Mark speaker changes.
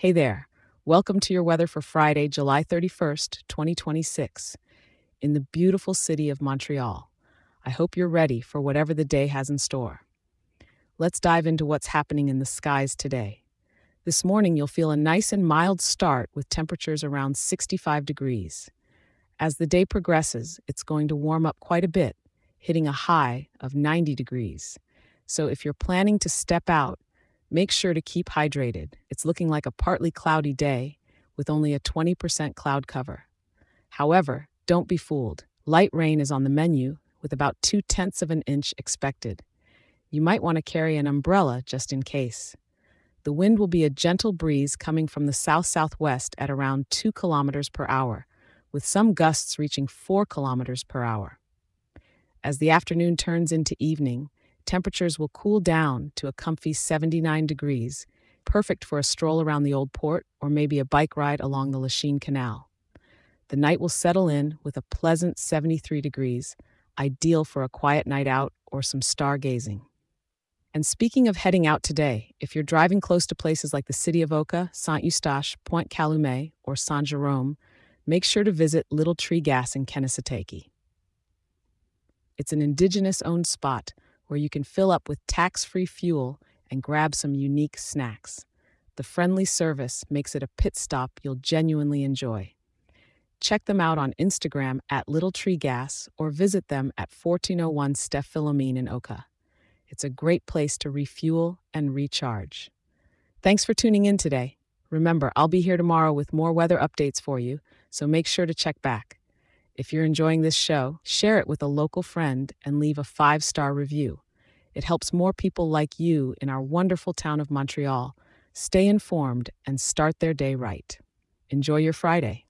Speaker 1: Hey there. Welcome to your weather for Friday, July 31st, 2026, in the beautiful city of Montreal. I hope you're ready for whatever the day has in store. Let's dive into what's happening in the skies today. This morning, you'll feel a nice and mild start with temperatures around 65 degrees. As the day progresses, it's going to warm up quite a bit, hitting a high of 90 degrees. So if you're planning to step out, make sure to keep hydrated. It's looking like a partly cloudy day with only a 20% cloud cover. However, don't be fooled. Light rain is on the menu with about 2/10 of an inch expected. You might want to carry an umbrella just in case. The wind will be a gentle breeze coming from the south-southwest at around 2 kilometers per hour, with some gusts reaching 4 kilometers per hour. As the afternoon turns into evening, temperatures will cool down to a comfy 79 degrees, perfect for a stroll around the old port or maybe a bike ride along the Lachine Canal. The night will settle in with a pleasant 73 degrees, ideal for a quiet night out or some stargazing. And speaking of heading out today, if you're driving close to places like the city of Oka, Saint-Eustache, Pointe Calumet, or Saint-Jérôme, make sure to visit Little Tree Gas in Kanesatake. It's an indigenous-owned spot where you can fill up with tax-free fuel and grab some unique snacks. The friendly service makes it a pit stop you'll genuinely enjoy. Check them out on Instagram at Little Tree Gas or visit them at 1401 Steph Philomene in Oka. It's a great place to refuel and recharge. Thanks for tuning in today. Remember, I'll be here tomorrow with more weather updates for you, so make sure to check back. If you're enjoying this show, share it with a local friend and leave a 5-star review. It helps more people like you in our wonderful town of Montreal stay informed and start their day right. Enjoy your Friday.